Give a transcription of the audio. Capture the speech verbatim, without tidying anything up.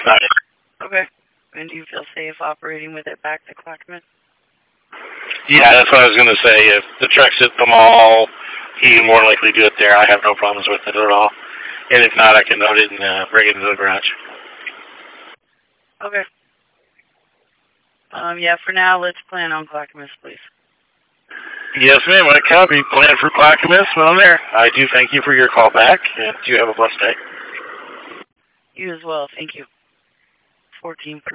Got it. Okay. And do you feel safe operating with it back to Clackamas? Yeah, that's what I was going to say. If the truck's at the mall, he can more likely do it there. I have no problems with it at all. And if not, I can note it and uh, bring it to the garage. Okay. Um, yeah, for now, let's plan on Clackamas, please. Yes, ma'am. I copy. Plan for Clackamas when I'm there. I do thank you for your call back, and you have a blessed day. You as well. Thank you. fourteen